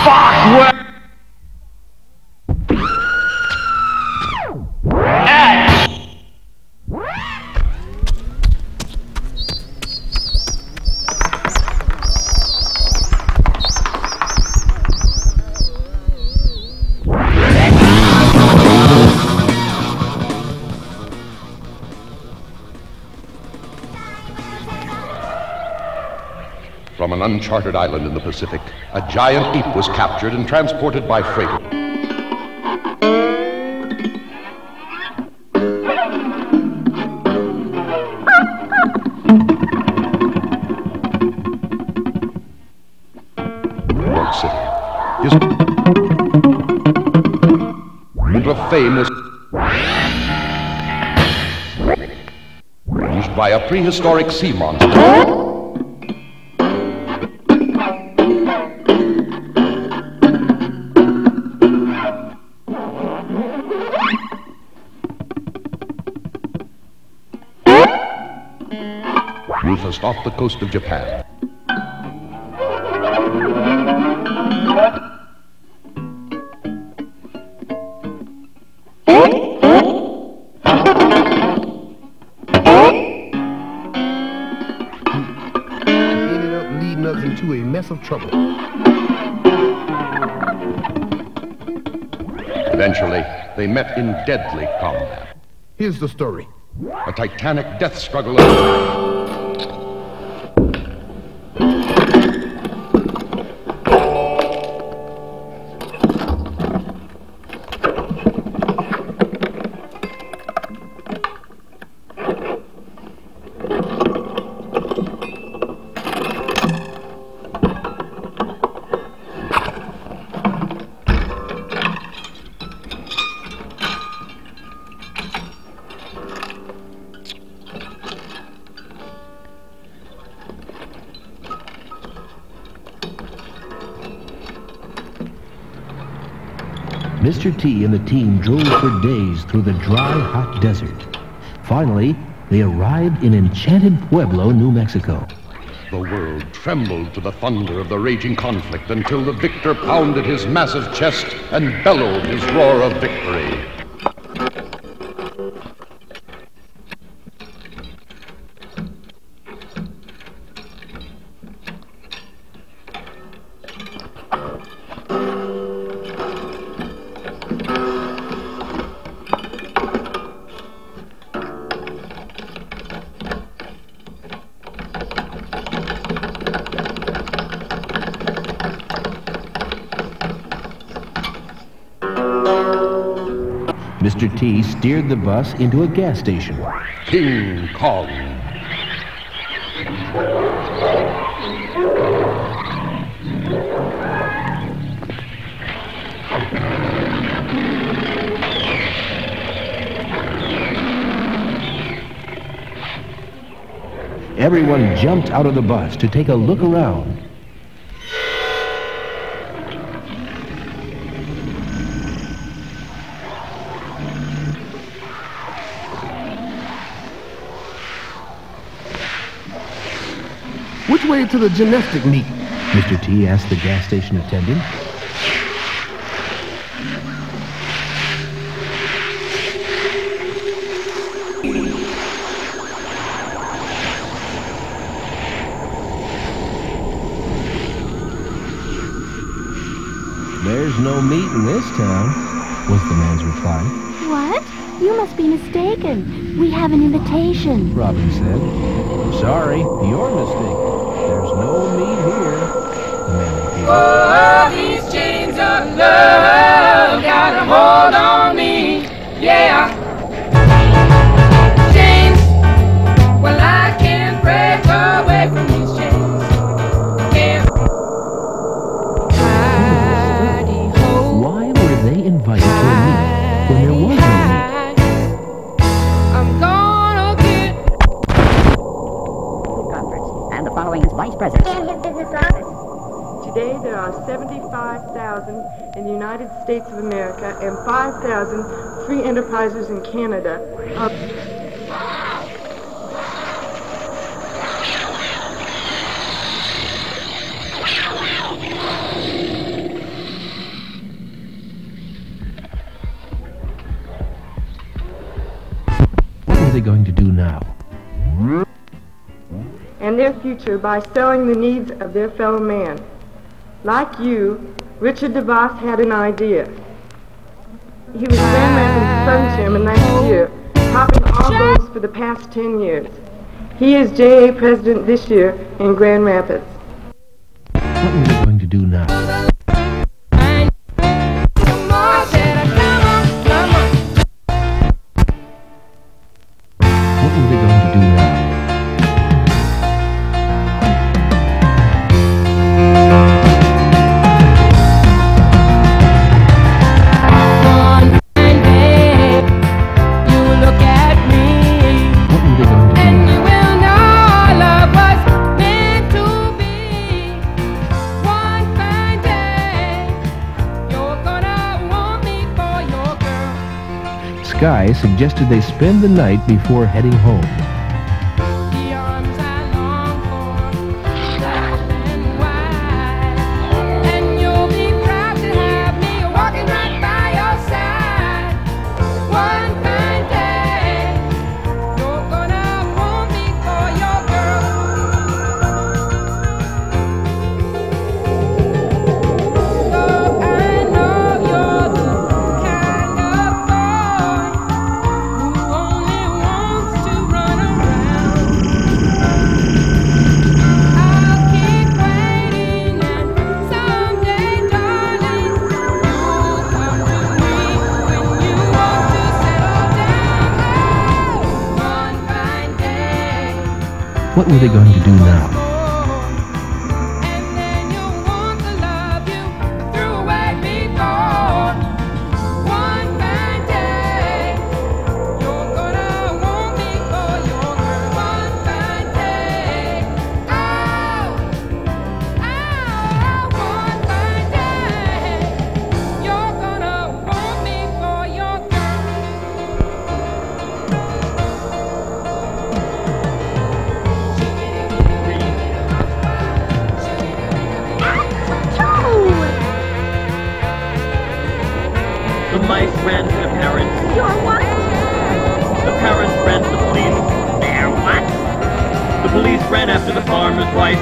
Fuck! From an uncharted island in the Pacific, a giant ape was captured and transported by freighter. New York City. His of fame was used by a prehistoric sea monster. Rufus off the coast of Japan. Ended up leading us into a mess of trouble. Eventually, they met in deadly combat. Here's the story. A titanic death struggle. Mr. T and the team drove for days through the dry, hot desert. Finally, they arrived in enchanted Pueblo, New Mexico. The world trembled to the thunder of the raging conflict until the victor pounded his massive chest and bellowed his roar of victory. Mr. T steered the bus into a gas station. King Kong. Everyone jumped out of the bus to take a look around. Which way to the gymnastic meet? Mr. T asked the gas station attendant. There's no meat in this town, was the man's reply. What? You must be mistaken. We have an invitation. Robin said. Sorry, you're mistaken. There's no meat here, the man repeated. Oh, these chains of love got a hold on me, yeah. Chains, well, I can't break away from these chains. Can't. Why were they invited to a meet when there was no meet? I'm gonna get. Conference, and the following is Vice President. And his business office. Today there are 75,000 in the United States of America and 5,000 free enterprises in Canada. and their future by selling the needs of their fellow man. Like you, Richard DeVos had an idea. He was Grand Rapids Sun Chairman last year, topping all goals for the past 10 years. He is JA President this year in Grand Rapids. What were they going to do now? What were they going to do now? Sky suggested they spend the night before heading home. What were they going to do now? The mice ran to the parents. You're what? The parents ran to the police. They're what? The police ran after the farmer's wife.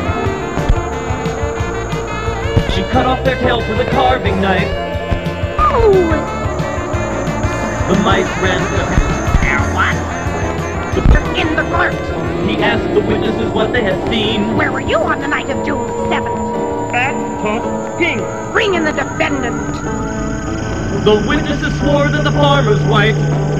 She cut off their tails with a carving knife. Oh! The mice ran to the parents. They're what? The In the court. He asked the witnesses what they had seen. Where were you on the night of June 7th? At talking. Bring in the defendant. The witnesses swore that the farmer's wife,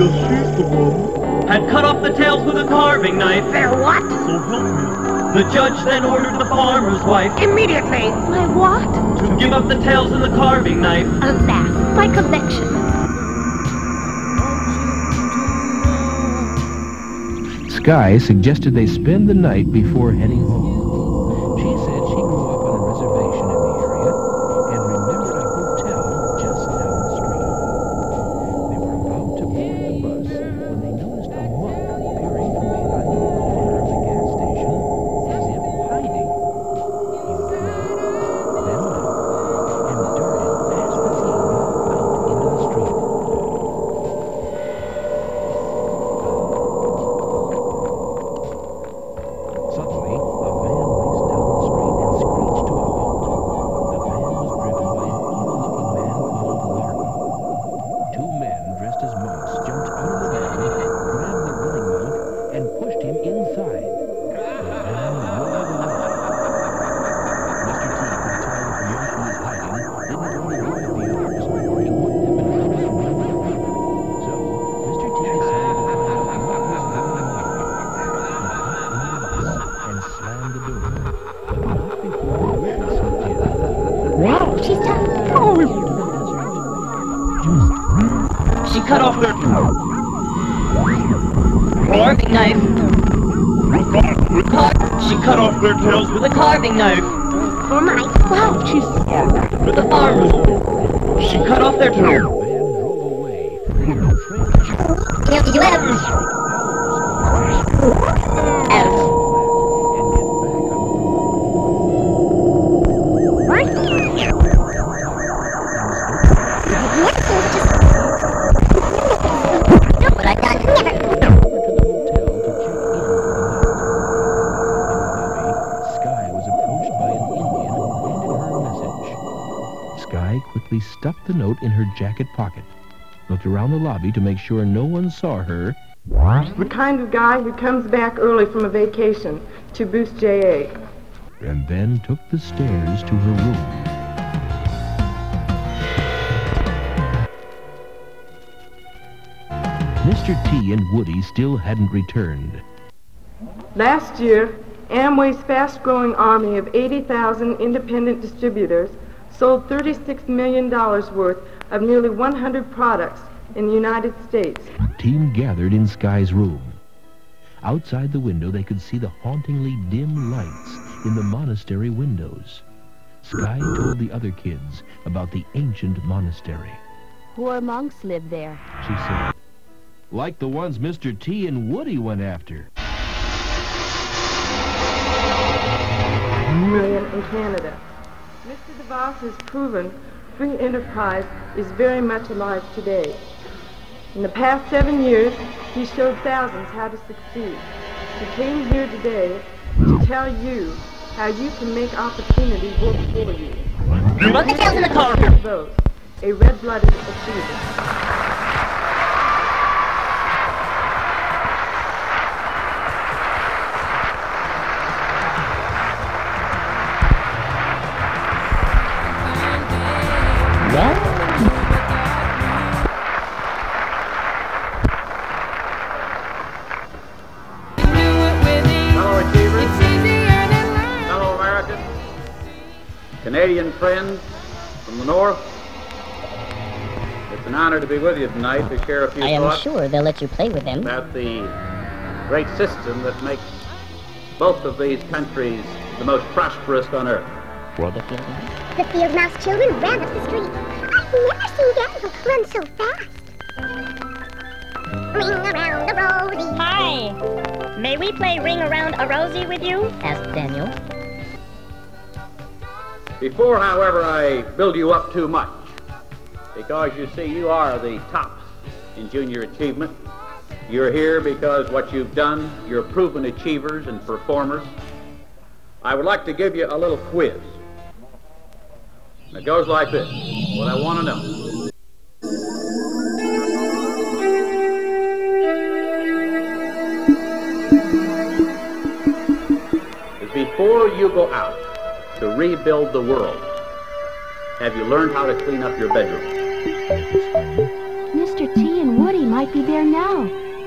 had cut off the tails with a carving knife. They're what? So help me. The judge then ordered the farmer's wife Immediately. My what? to give up the tails and the carving knife. Alas, my collection. Sky suggested they spend the night before heading home. She said she grew up on a reservation in the area and remembered a hotel just down the street. They were about to board the bus when they noticed a monk peering from behind the corner of the gas station as if hiding. He frowned, then left, and darted past the team out into the street. Suddenly, a van raced down the street and screeched to a halt. The van was driven by an evil-looking man called Larkin. Two men dressed as monks jumped out of the van, grabbed the running monk, and pushed him inside. The van roared away. Mr. T could tell that the monk who was hiding didn't want to go with the others, or he wouldn't have been able to run away. So, Mr. T decided to find out what was going on. And slammed the door, but not before the witness looked in. Wow, she's tough. She cut off their carving knife. She cut off their tails with a carving knife. For my... Wow, she's... With the farmer's wife. She cut off their The tails. van drove away, and the train Did you ever... and get back on the road. No, but I got never... Over to the hotel to check in for the night. In the lobby, Skye quickly stuffed the note in her jacket pocket, looked around the lobby to make sure no one saw her, The kind of guy who comes back early from a vacation to boost JA. and then took the stairs to her room. Mr. T and Woody still hadn't returned. Last year, Amway's fast-growing army of 80,000 independent distributors sold $36 million worth of nearly 100 products in the United States. The team gathered in Skye's room. Outside the window, they could see the hauntingly dim lights in the monastery windows. Skye told the other kids about the ancient monastery. Poor monks live there. She said, like the ones Mr. T and Woody went after. Million in Canada. Mr. DeVos has proven free enterprise is very much alive today. In the past 7 years, he showed thousands how to succeed. He came here today to tell you how you can make opportunity work for you. Run the tails in the car. Vote, a red-blooded achiever. Fellow achievers, fellow Americans, Canadian friends from the North, it's an honor to be with you tonight to share a few I am thoughts sure they'll let you play with them. about the great system that makes both of these countries the most prosperous on earth. The field mouse? The field mouse children ran up the street. I've never seen Daniel run so fast. Ring around the rosy. Hi. May we play Ring Around a Rosie with you? Asked Daniel. Before, however, I build you up too much, because you see, you are the tops in junior achievement. You're here because what you've done, you're proven achievers and performers. I would like to give you a little quiz. It goes like this. What I want to know. Is before you go out to rebuild the world, have you learned how to clean up your bedroom? Mr. T and Woody might be there now.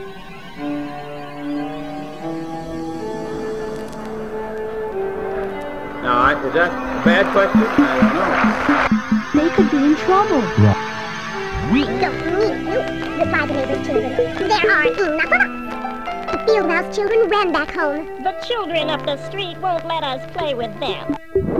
Now, is that a bad question? I don't know. They could be in trouble. We don't need you, replied the neighbor's children. There are enough of us. The field mouse children ran back home. The children up the street won't let us play with them.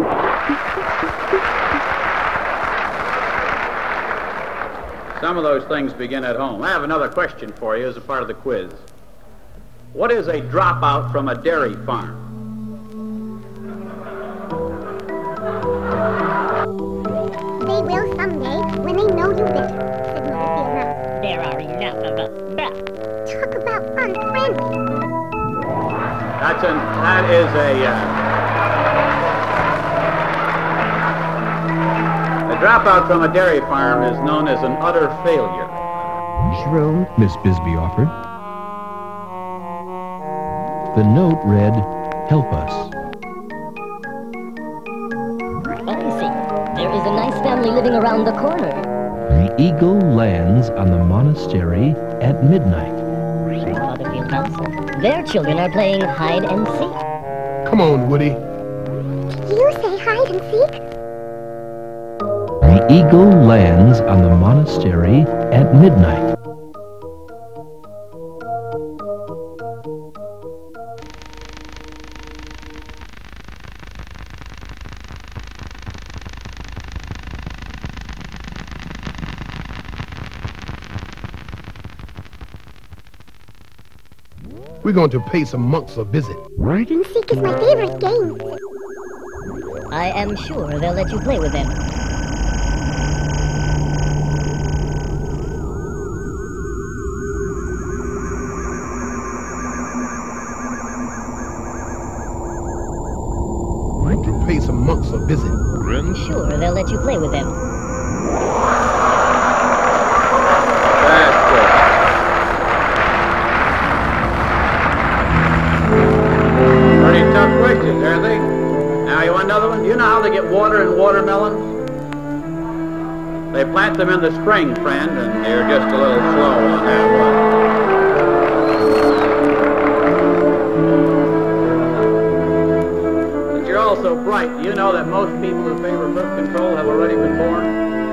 Some of those things begin at home. I have another question for you as a part of the quiz. What is a dropout from a dairy farm? They will someday when they know you better, said Mother Field Mouse. There are enough of us. Bah. Talk about unfriendly. That is a dropout from a dairy farm is known as an utter failure. Shroom, Miss Bisbee offered. The note read, "Help us." I see. There is a nice family living around the corner. The eagle lands on the monastery at midnight. Father Field Mouse. Their children are playing hide and seek. Come on, Woody. You say hide and seek? The eagle lands on the monastery at midnight. We're going to pay some monks a visit. Hide and seek is my favorite game. I am sure they'll let you play with them. To pay some monks a visit. Friends? Sure, they'll let you play with them. That's good. Pretty tough questions, aren't they? Now, you want another one? Do you know how they get water in watermelons? They plant them in the spring, friend, and they're just a little slow on that one. But you're also bright. Do you know that most people who favor birth control have already been born?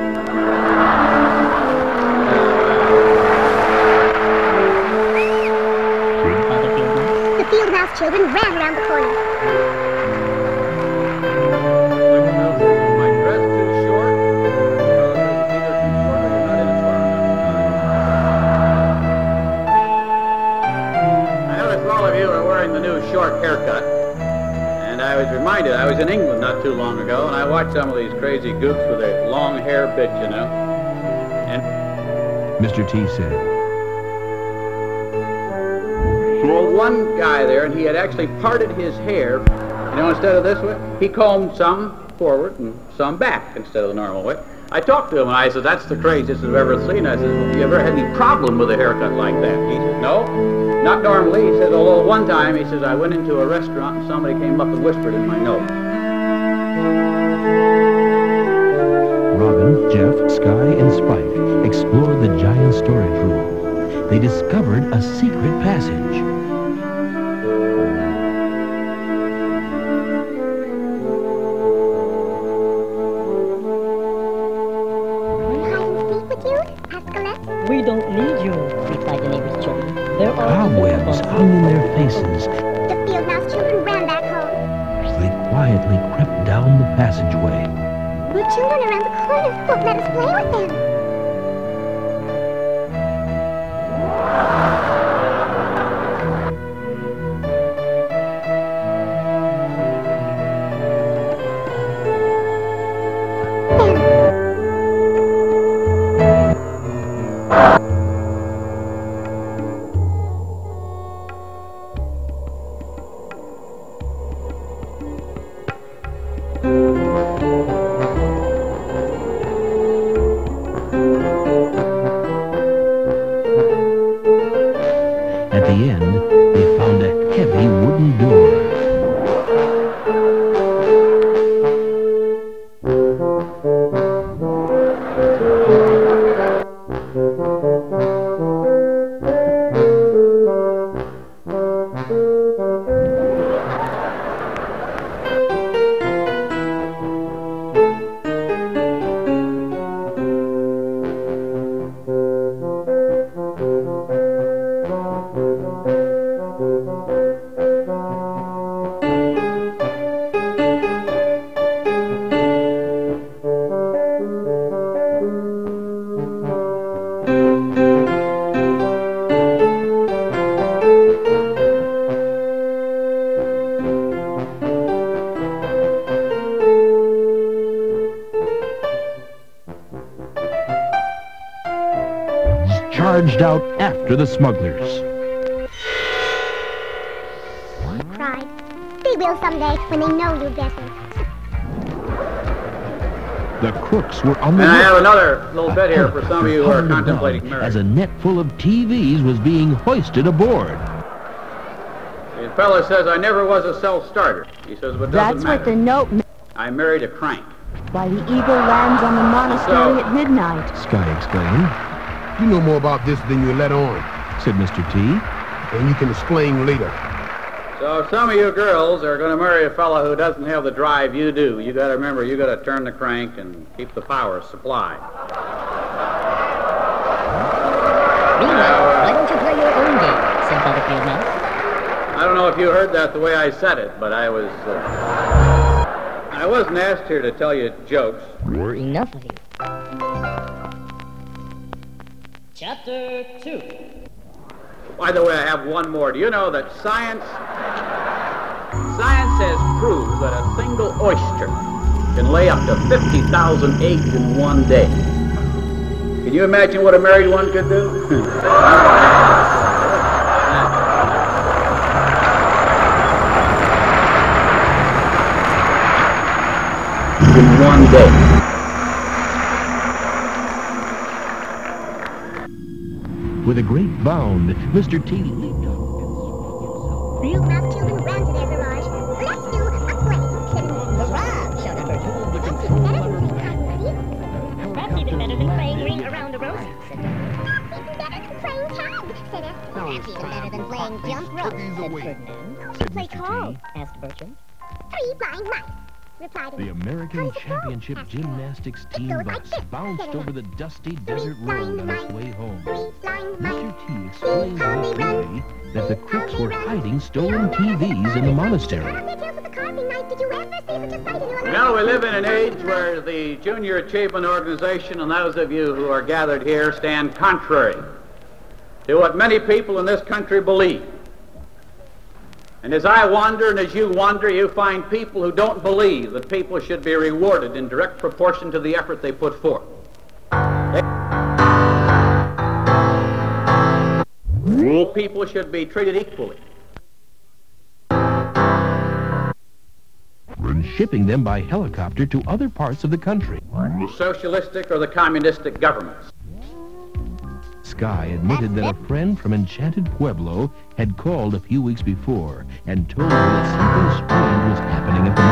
The field mouse children ran around the corner. Short haircut, and I was reminded, I was in England not too long ago, and I watched some of these crazy goofs with a long hair bit, you know, and Mr. T said, well, one guy there, and he had actually parted his hair, you know, instead of this way, he combed some forward and some back instead of the normal way. I talked to him, and I said, that's the craziest I've ever seen. I said, well, have you ever had any problem with a haircut like that? He said, no. Not normally. He said, although one time, he says, I went into a restaurant and somebody came up and whispered in my nose. Robin, Jeff, Sky, and Spike explored the giant storage room. They discovered a secret passage. We don't need you, replied the neighbor's children. There are Cobwebs hung in their faces. The field mouse children ran back home. They quietly crept down the passageway. The children around the corner won't let us play with them. At the end, they found a heavy wooden door. Charged out after the smugglers. Cried. They will someday when they know you're better. The crooks were on the And I roof. have another little bit here for some of you who are contemplating As marriage. a net full of TVs was being hoisted aboard. The fellow says, I never was a self-starter. He says, but That's doesn't what the matter. note I married a crank. Why the eagle lands on the monastery at midnight. Sky exclaimed, You know more about this than you let on, said Mr. T. and you can explain later. So if some of you girls are going to marry a fellow who doesn't have the drive you do, you got to remember, you got to turn the crank and keep the power supplied. Meanwhile, why don't you play your own game, said Father Field Mouse. I don't know if you heard that the way I said it, but I wasn't asked here to tell you jokes. Enough of you. Chapter 2. By the way, I have one more. Do you know that science has proved that a single oyster can lay up to 50,000 eggs in one day? Can you imagine what a married one could do? in one day. With a great bound, Mr. T leaped up. Field mouse children ran to their garage. Let's do a play. Hurrah! Shouted Bertram. That's even better than playing Ring Around a Rosy, said Bertram. That's even better than playing tag, said Esther. That's even better than playing jump rope, said Ferdinand. What's the play called? Asked Bertram. Three blind mice, replied The American Championship Gymnastics team bus bounced over the dusty desert road on its way home. Mr. T explained halfway that the crooks were hiding stolen TVs in the monastery. Now, we live in an age where the Junior Achievement Organization and those of you who are gathered here stand contrary to what many people in this country believe. And as I wander and as you wander, you find people who don't believe that people should be rewarded in direct proportion to the effort they put forth. All people should be treated equally. And shipping them by helicopter to other parts of the country. The socialistic or the communistic governments. Sky admitted that a friend from Enchanted Pueblo had called a few weeks before and told her that something strange was happening at the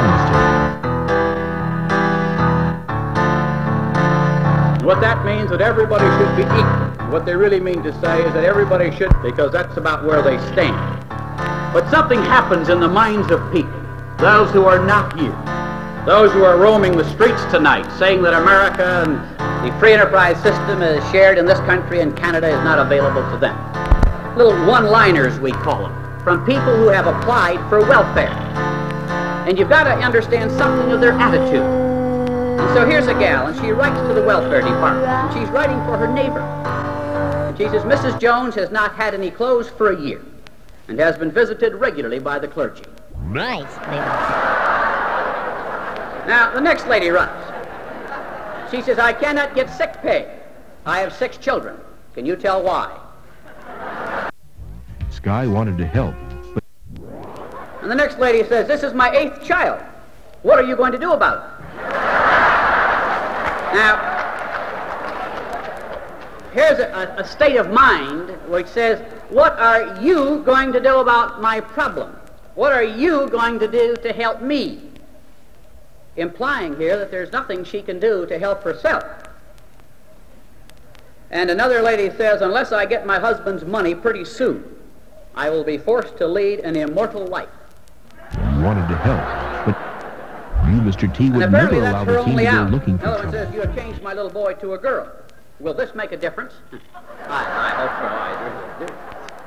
monastery. What that means that everybody should be equal. What they really mean to say is that everybody should, because that's about where they stand. But something happens in the minds of people, those who are not here, those who are roaming the streets tonight, saying that America and the free enterprise system is shared in this country and Canada is not available to them. Little one-liners, we call them, from people who have applied for welfare. And you've got to understand something of their attitude. And so here's a gal, and she writes to the welfare department, and she's writing for her neighbor. And she says, Mrs. Jones has not had any clothes for a year and has been visited regularly by the clergy. Nice, Now, the next lady writes. She says, I cannot get sick pay. I have 6 children. Can you tell why? Sky wanted to help, but... And the next lady says, this is my 8th child. What are you going to do about it? Now, here's a state of mind which says, what are you going to do about my problem? What are you going to do to help me? Implying here that there's nothing she can do to help herself. And another lady says, unless I get my husband's money pretty soon, I will be forced to lead an immortal life. He wanted to help, but you, Mr. T, would never allow the team to go looking for trouble. Another one says, you have changed my little boy to a girl. Will this make a difference? I hope so. I really do.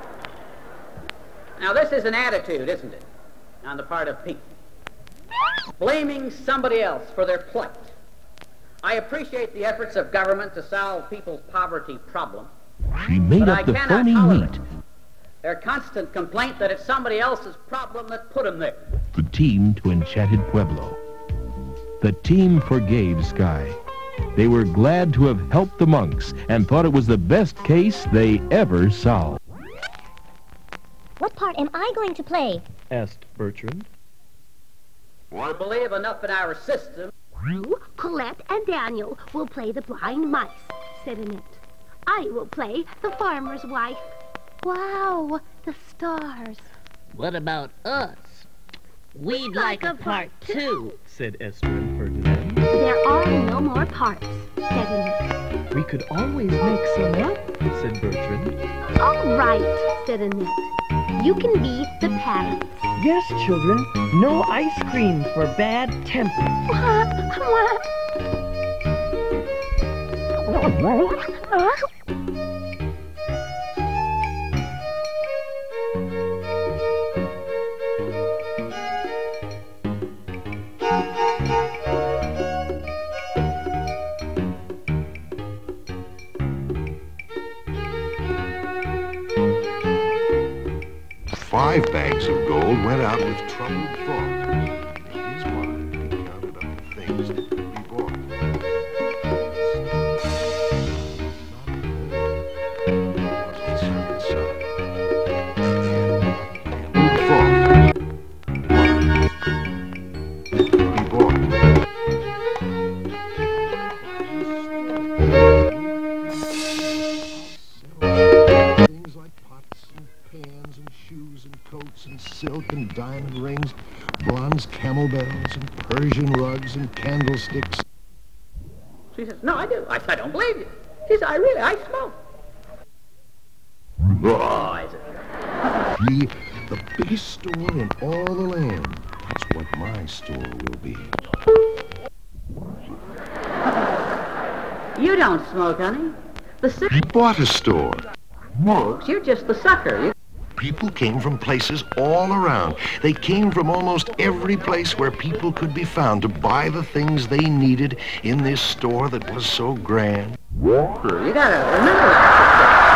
Now, this is an attitude, isn't it, on the part of people? Blaming somebody else for their plight. I appreciate the efforts of government to solve people's poverty problem. She made up the phony wheat. Their constant complaint that it's somebody else's problem that put them there. The team to Enchanted Pueblo. The team forgave Sky. They were glad to have helped the monks and thought it was the best case they ever solved. What part am I going to play? Asked Bertram. I believe enough in our system. You, Colette, and Daniel will play the blind mice, said Annette. I will play the farmer's wife. Wow, the stars. What about us? We'd like a part too, said Esther and Ferdinand. There are no more parts, said Annette. We could always make some up, said Bertrand. All right, said Annette. You can be the parents. Yes, children. No ice cream for bad tempers. Five bags of gold went out with troubled thought. His mind he counted up the things that could be bought. The servant's son. And thought. What could be bought? diamond rings, bronze camel bells, and Persian rugs and candlesticks. She says, no, I do. I said, I don't believe you. She said, I smoke. Oh, is it? The biggest store in all the land. That's what my store will be. You don't smoke, honey. You bought a store. Smokes. You're just the sucker. People came from places all around. They came from almost every place where people could be found to buy the things they needed in this store that was so grand. You gotta remember that.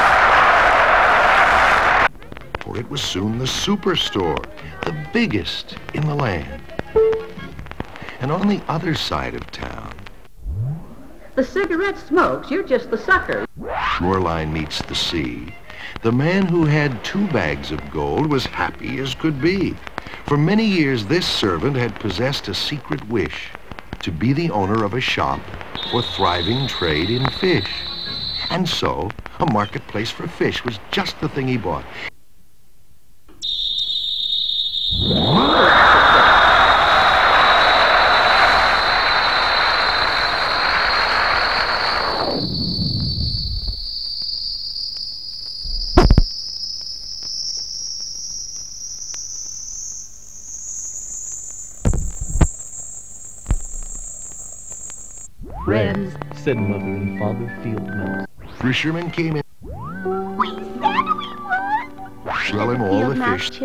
For it was soon the superstore, the biggest in the land. And on the other side of town, the cigarette smokes. You're just the sucker. Shoreline meets the sea. The man who had 2 bags of gold was happy as could be. For many years, this servant had possessed a secret wish to be the owner of a shop for thriving trade in fish. And so, a marketplace for fish was just the thing he bought. Friends, said Mother and Father Field Mouse. Fishermen came in. We said we would. Sell him all the fish.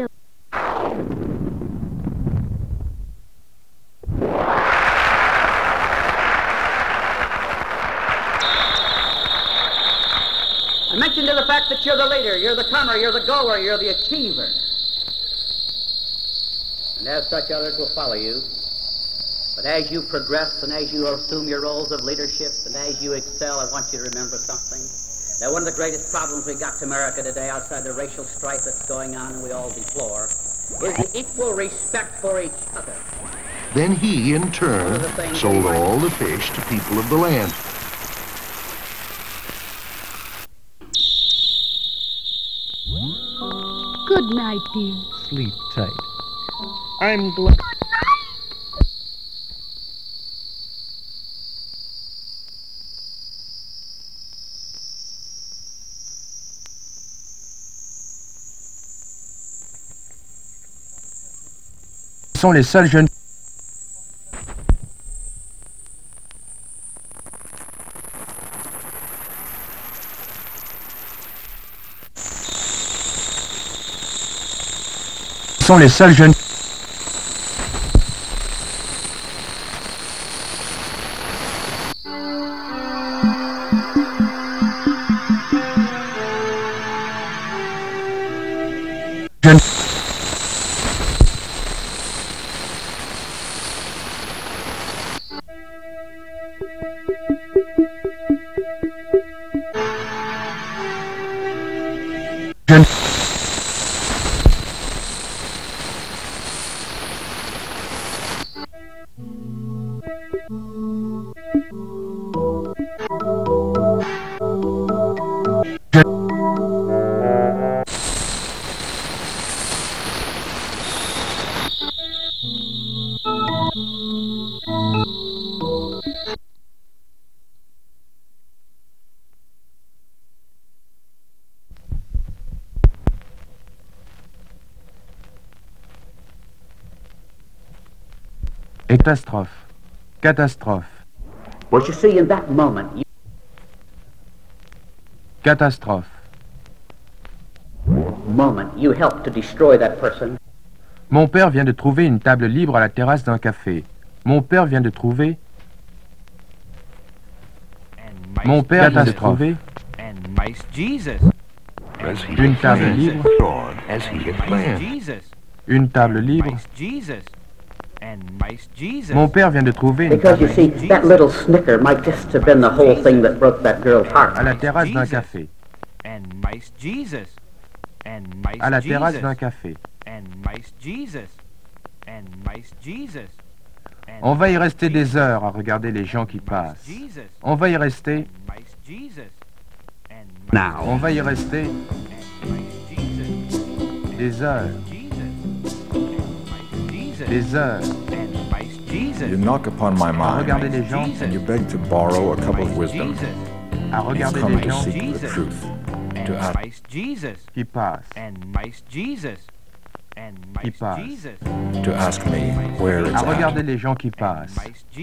I mentioned to the fact that you're the leader, you're the comer, you're the goer, you're the achiever. And as such, others will follow you. But as you progress and as you assume your roles of leadership and as you excel, I want you to remember something. That one of the greatest problems we got to America today, outside the racial strife that's going on and we all deplore, is the equal respect for each other. Then he, in turn, sold all the fish to people of the land. Good night, dear. Sleep tight. I'm glad. Sont les seuls jeunes. Sont les seuls jeunes. Catastrophe. Catastrophe. What you see in that moment. Catastrophe. Moment, you help to destroy that person. Mon père vient de trouver une table libre à la terrasse d'un café. Mon père vient de trouver... Mon père vient de trouver... Une table libre. Une table libre. Mon père vient de trouver une Because table you see, that little snicker might just have been the whole thing that broke that girl's heart. à la terrasse d'un café. À la terrasse d'un café. On va y rester des heures à regarder les gens qui passent. On va y rester... On va y rester... des heures. des heures, You knock upon my à mind, regarder les gens, and you beg to borrow a cup of wisdom. à You've regarder come les to gens seek the truth, to ask, qui passent, qui passent, to ask me where it's à at. regarder les gens qui passent.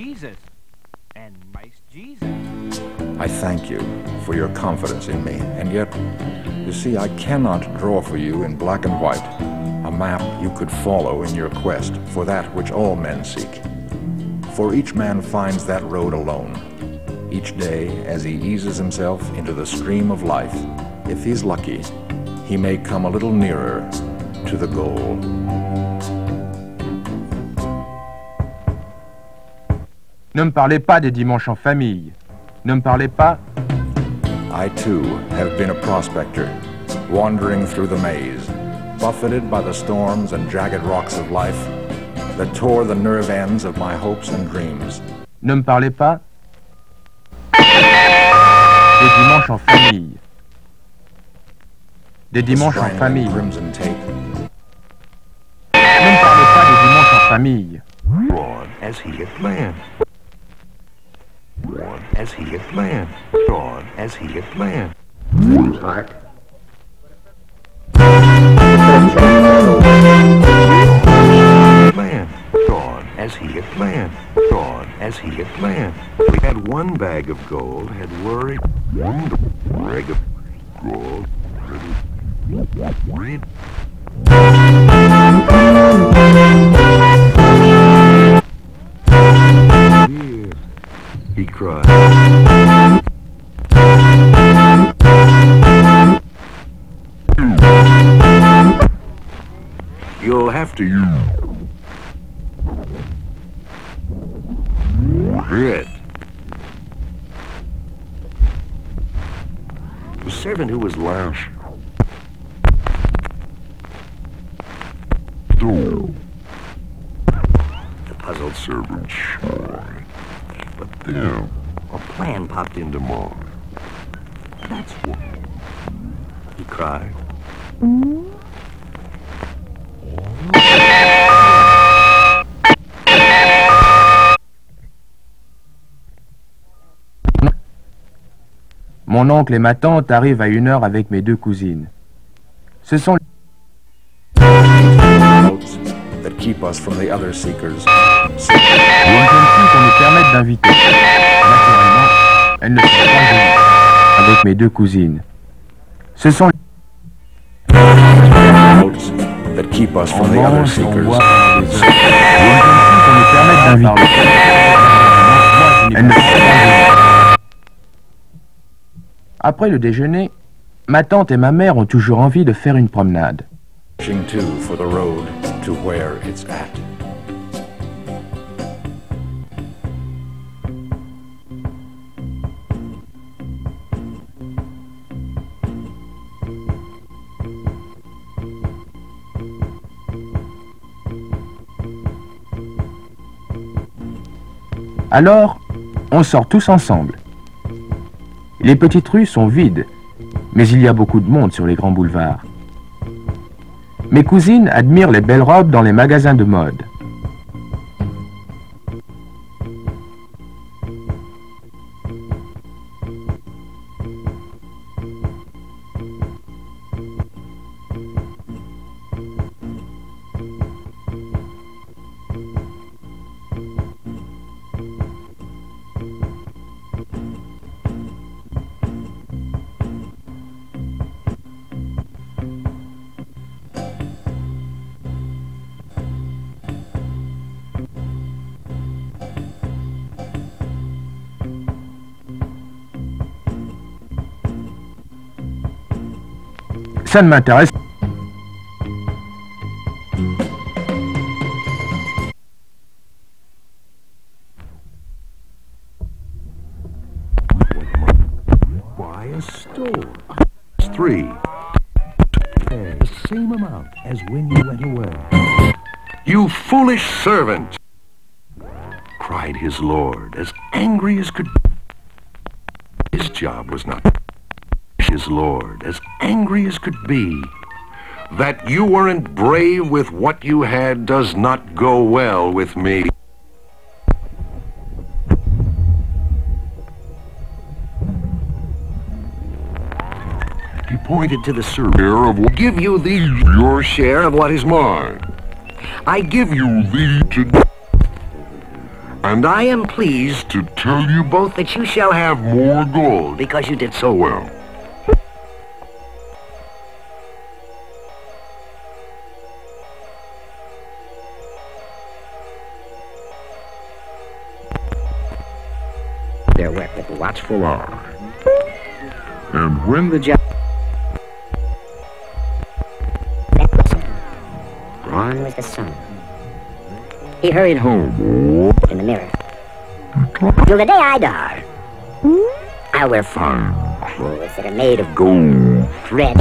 I thank you for your confidence in me, and yet, you see, I cannot draw for you in black and white a map you could follow in your quest for that which all men seek. For each man finds that road alone. Each day, as he eases himself into the stream of life, if he's lucky, he may come a little nearer to the goal. Ne me parlez pas des dimanches en famille. Ne me parlez pas. I too have been a prospector, wandering through the maze, buffeted by the storms and jagged rocks of life that tore the nerve ends of my hopes and dreams. Ne me parlez pas des dimanches en famille. Des dimanches en famille. Ne Crimson tape, me parlez pas des dimanches en famille. Drawn as he had planned. Drawn as he had planned. Drawn as he had planned. Heart. Planned. Drawn as he had planned. Drawn as he had planned. We had one bag of gold, had worried. One bag of gold. Worried. Here, he cried. You'll have to it. The servant who was lashed. The puzzled servant shied. But then a plan popped into mind. That's what he cried. Mon oncle et ma tante arrivent à 1 heure avec mes 2 cousines. Ce sont notes that keep us from the other seekers. les jeunes filles qu'on nous permette d'inviter. Naturellement, elles ne sont pas jolies. Avec mes 2 cousines. Ce sont Notes that keep us from the other mange et on seekers. boit pendant des heures. Les jeunes filles qu'on nous permette d'inviter. Elles ne sont pas jolies. Après le déjeuner, ma tante et ma mère ont toujours envie de faire une promenade. Searching too for the road to where it's at. Alors, on sort tous ensemble. Les petites rues sont vides, mais il y a beaucoup de monde sur les grands boulevards. Mes cousines admirent les belles robes dans les magasins de mode. Ça ne m'intéresse pas. Buy a store. 3. The same amount as when you went away. You foolish servant! Cried his lord, as angry as could be. His job was not his lord, as angry as could be. That you weren't brave with what you had does not go well with me. He pointed to the surveyor of what give you your share of what is mine. I give you to... And I am pleased to tell you both that you shall have more gold because you did so well. Their work with watchful eye. And when the job gone was the sun. He hurried home in the mirror. Till the day I die, I'll wear fine clothes that are made of gold thread.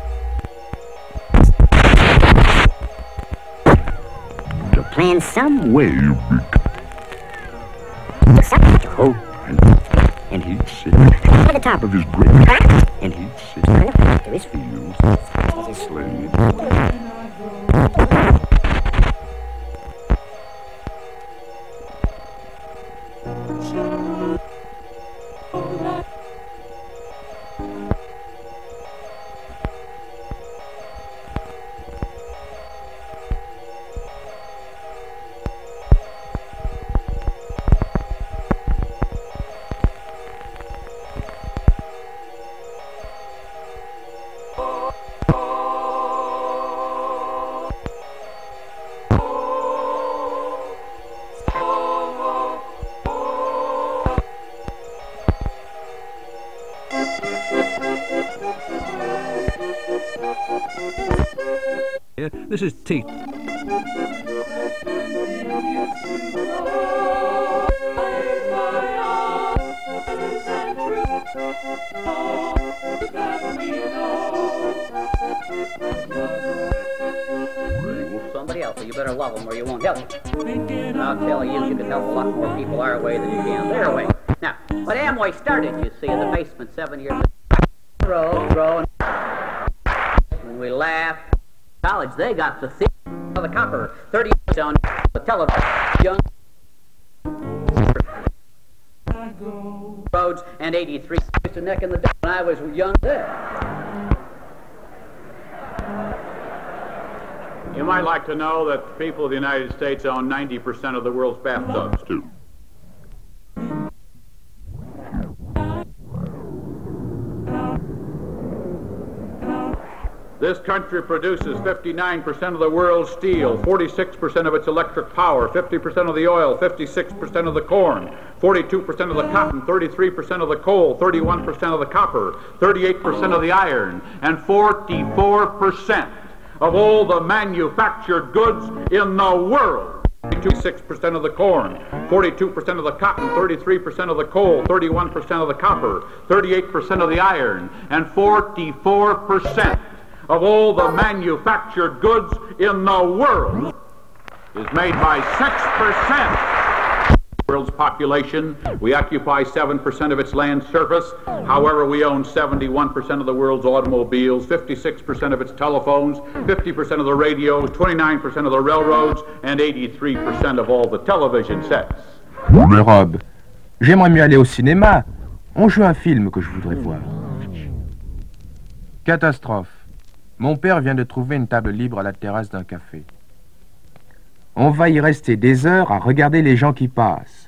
To plan some way to hope, and he'd sit at the top of his grave, and he'd sit to his fields as his slave. This is Tate. Somebody else, so you better love them or you won't help you. And I'll tell you, you can help a lot more people our way than you can their way. Now, what Amway started, you see, in the basement 7 years ago, when we laughed, college, they got the theory of the copper, 30 years on the television, roads, and 83 used to neck in the dirt when I was young there. You might like to know that the people of the United States own 90% of the world's bathtubs, too. This country produces 59% of the world's steel, 46% of its electric power, 50% of the oil, 56% of the corn, 42% of the cotton, 33% of the coal, 31% of the copper, 38% of the iron, and 44% of all the manufactured goods in the world. 26% of the corn, 42% of the cotton, 33% of the coal, 31% of the copper, 38% of the iron, and 44% of all the manufactured goods in the world is made by 6%. The world's population, we occupy 7% of its land surface. However, we own 71% of the world's automobiles, 56% of its telephones, 50% of the radios, 29% of the railroads, and 83% of all the television sets. Mais Rob, j'aimerais mieux aller au cinéma. On joue un film que je voudrais voir. Catastrophe. Mon père vient de trouver une table libre à la terrasse d'un café. On va y rester des heures à regarder les gens qui passent.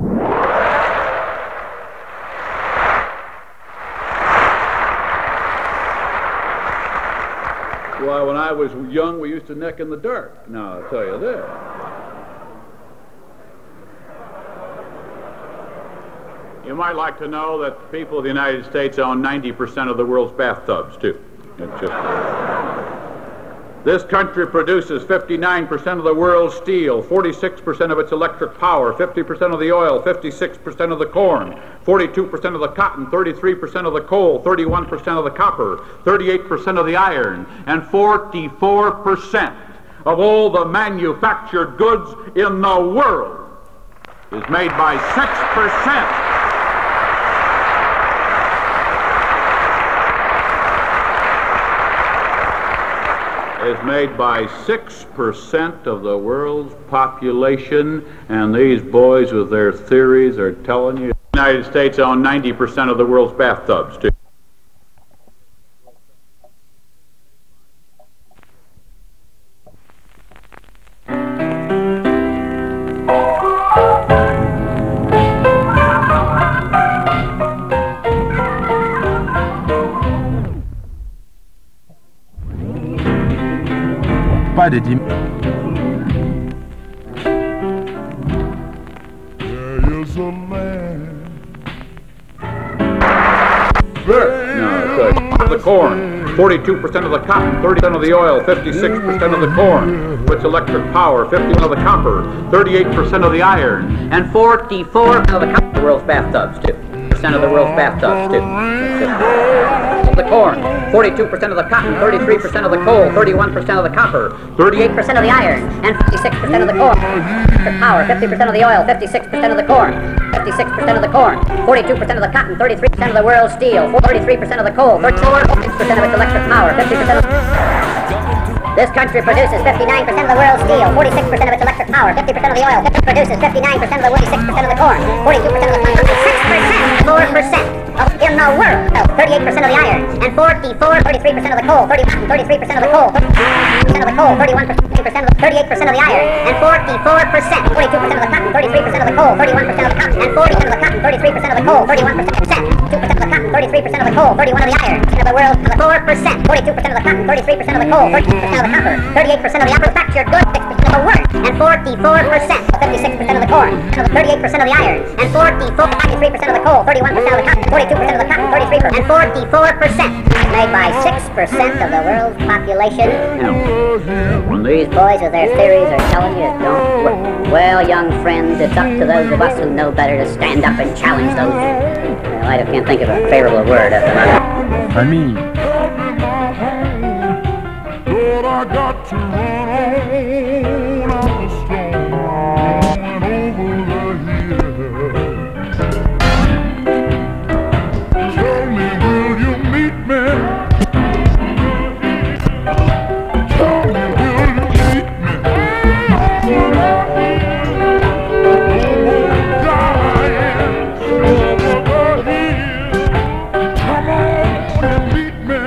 Why, when I was young, we used to neck in the dark. Now, I'll tell you this. You might like to know that the people of the United States own 90% of the world's bathtubs, too. It's just... This country produces 59% of the world's steel, 46% of its electric power, 50% of the oil, 56% of the corn, 42% of the cotton, 33% of the coal, 31% of the copper, 38% of the iron, and 44% of all the manufactured goods in the world is made by 6%. is made by 6% of the world's population, and these boys with their theories are telling you the United States own 90% of the world's bathtubs, too. Pas de dim... The corn, 42% of the cotton, 30% of the oil, 56% of the corn, which electric power, 50% of the copper, 38% of the iron, and 44% of the world's bathtubs, too. Of the world's bathtubs, too. The corn, 42% of the cotton, 33% of the coal, 31% of the copper, 38% of the iron, and 56% of the corn. Power, 50% of the oil, 56% of the corn, 56% of the corn, 42% of the cotton, 33% of the world's steel, 33% of the coal, 34% of its electric power, 50% of... This country produces 59% of the world's steel, 46% of its electric power, 50% of the oil, 50% produces 59% of the 46% of the corn, 42% of the cotton, 6%, 4% in the world, 38% of the iron, and 33% of the coal, 33% of the coal, 31% of the 38% of the iron, and 44%, 42% of the cotton, 33% of the coal, 31% of the cotton, and 40% of the cotton, 33% of the coal, 31%, 2% of the cotton, 33% of the coal, 31% of the iron, of the world, 4%, 42% of the cotton, 33% of the coal, 32% of the copper, 38% of the manufactured goods, 6% of the work, and 44%, 56% of the corn, 38% of the iron, and 93% of the coal, 31% of the cotton, 42% of the cotton, 33%, and 44% made by 6% of the world's population. When these boys with their theories are telling you it don't work, well, young friends, it's up to those of us who know better to stand up and challenge those. Well, I can't think of a favorable word at the moment. I mean... I got to run on out the storm and over the hill. Tell me, will you meet me? Tell me, will you meet me? Giants over the hill. Come on and meet me.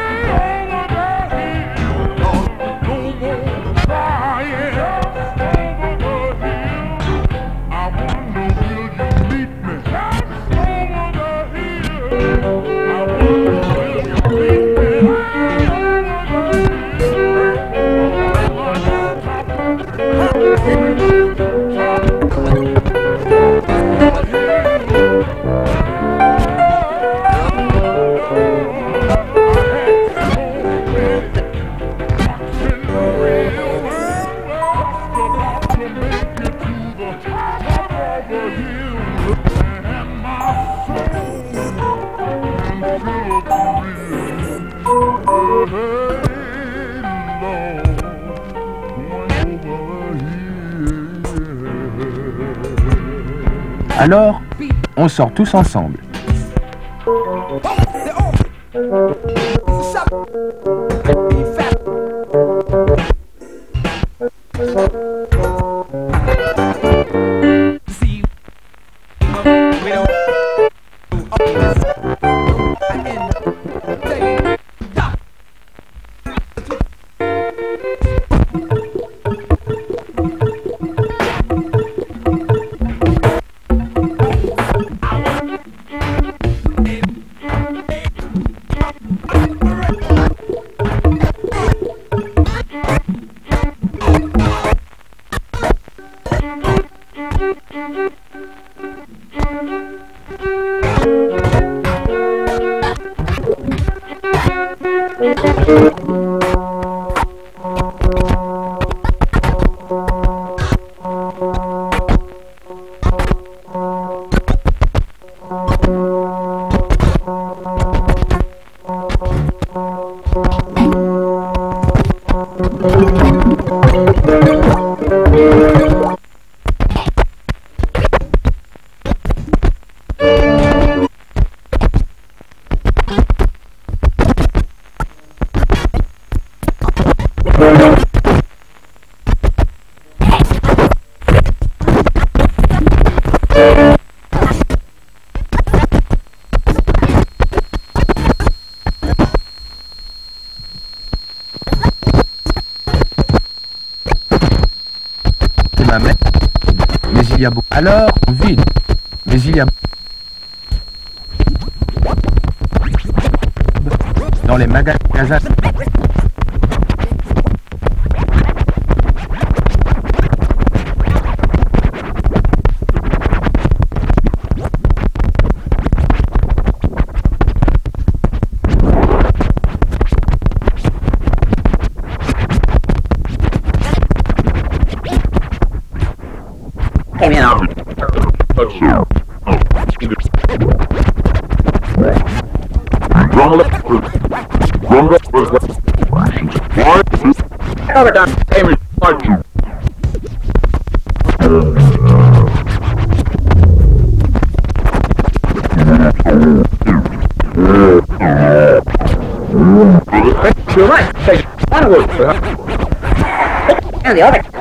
Alors, on sort tous ensemble. Alors, vide. Mais il y a... dans les magasins... Came in on. Overtime payment. Too much. Take one word. And the other.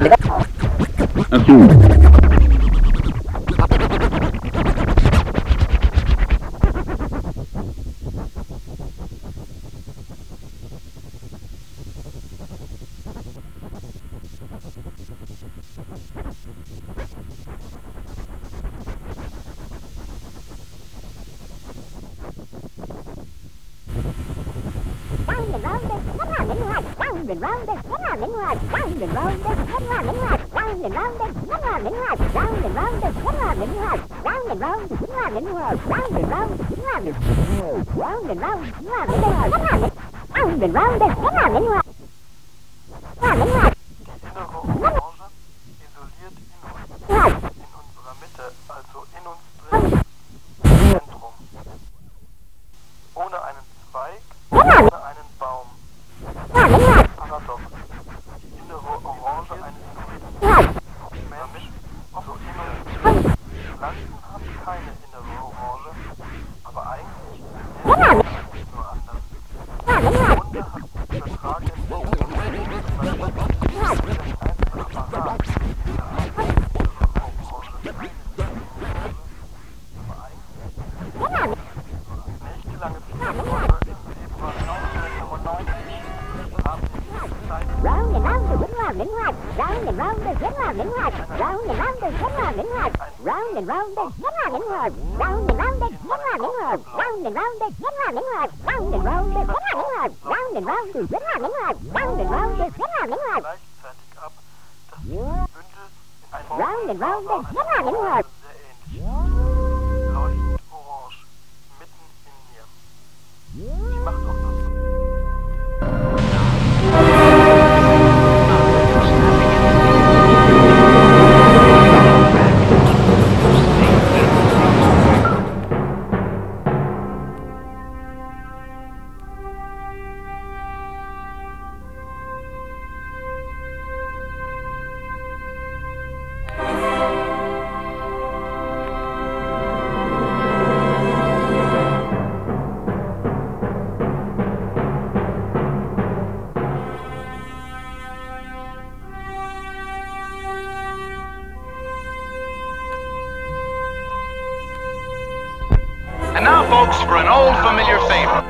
And now, folks, for an old familiar favorite.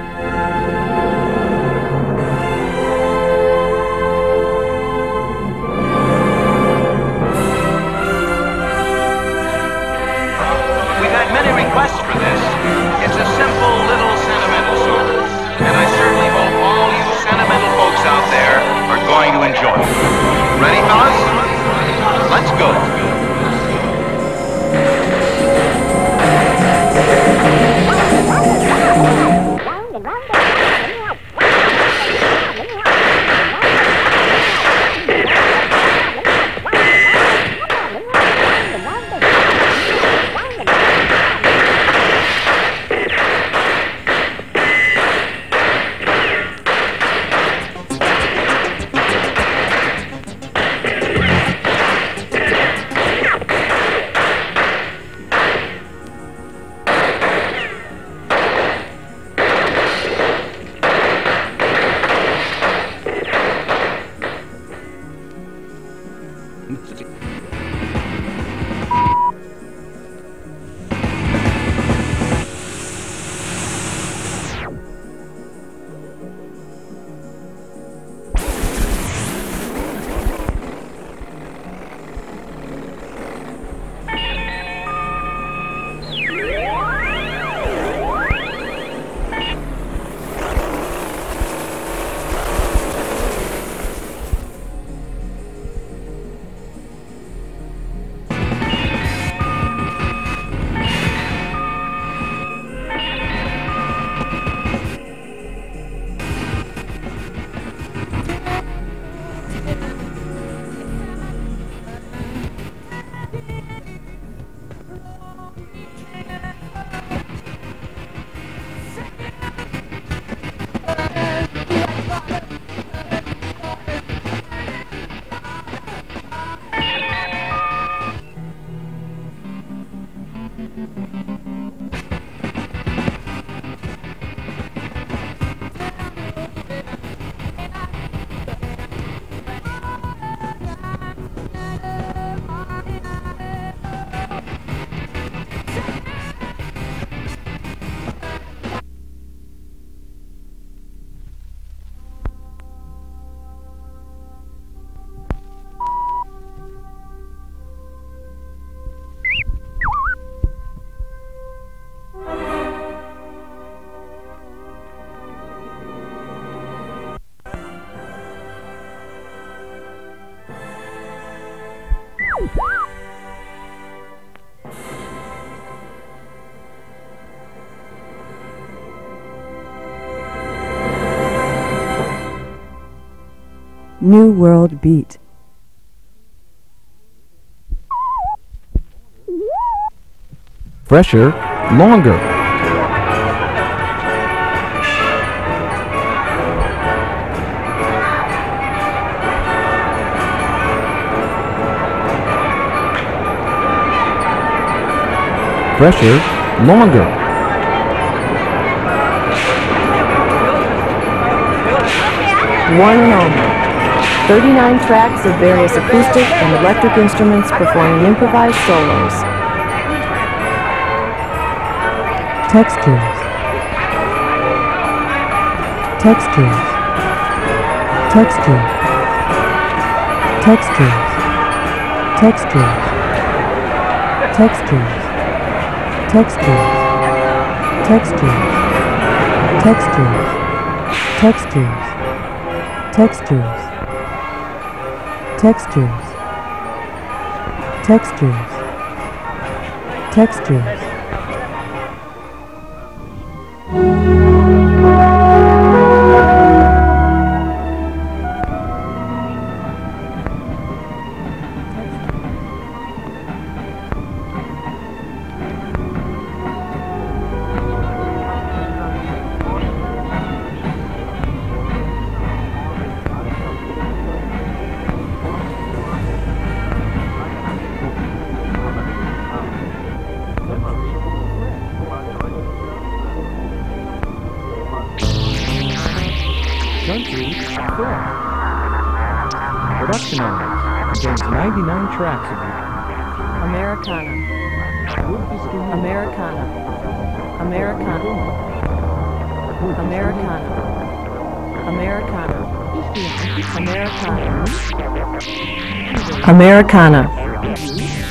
We've had many requests for this. It's a simple, little sentimental song. And I certainly hope all you sentimental folks out there are going to enjoy it. Ready, fellas? Let's go. New World Beat. Fresher, longer. Fresher, longer. One and only. 39 tracks of various acoustic and electric instruments performing improvised solos. Textures. Textures. Textures. Textures. Textures. Textures. Textures. Textures. Textures. Textures. Textures. Textures. Textures. Country Fresh. Production hours contains 99 tracks of Americana. Americana. Americana. Americana. Americana. Americana. Americana.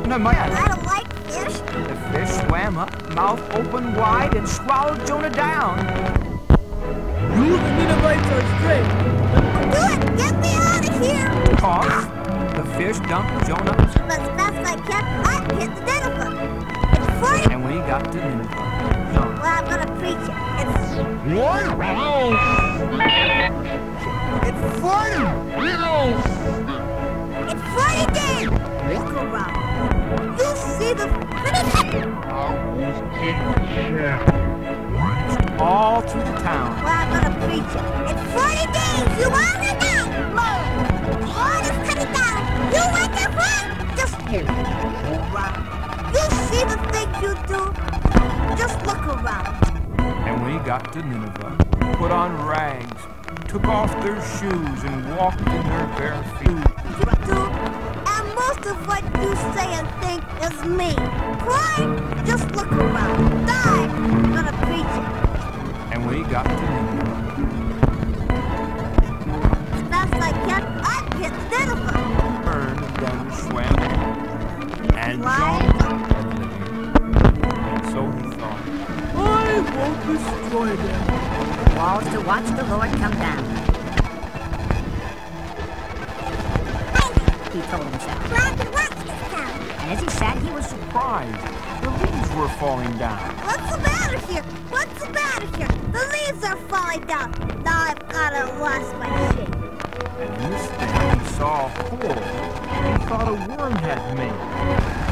Jonah must. I don't like fish. The fish swam up, mouth open wide, and swallowed Jonah down. You the Ninevites are straight. Do it! Get me out of here! Pause. The fish dumped Jonah. But as fast as I can, I hit the Nineveh. It's 40. And when he got to Nineveh, Well, I'm gonna preach it. It's... What? It's 40. It's 40 days. Look around. You see the... all through the town. Well, I'm gonna preach it. It's 40 days. You want it now? More. All is cutting down. You want that one? Just look around. You see the things you do? Just look around. And when he got to Nineveh, put on rags, took off their shoes, and walked in their bare feet. You do, and most of what you say and think is me. Cry? Just look around. Die. I'm gonna preach it. And when he got to Nineveh, as fast as I can, I hit Nineveh. burned and then swam. And Why? And so he thought. I won't destroy them. Walls to watch the Lord come down. He told himself. Glad to watch this town. And as he sat, he was Surprised. The leaves were falling down. What's the matter here? What's the matter here? The leaves are falling down. Now I've gotta wash my shit. And in this thing he saw a hole he thought a worm had made.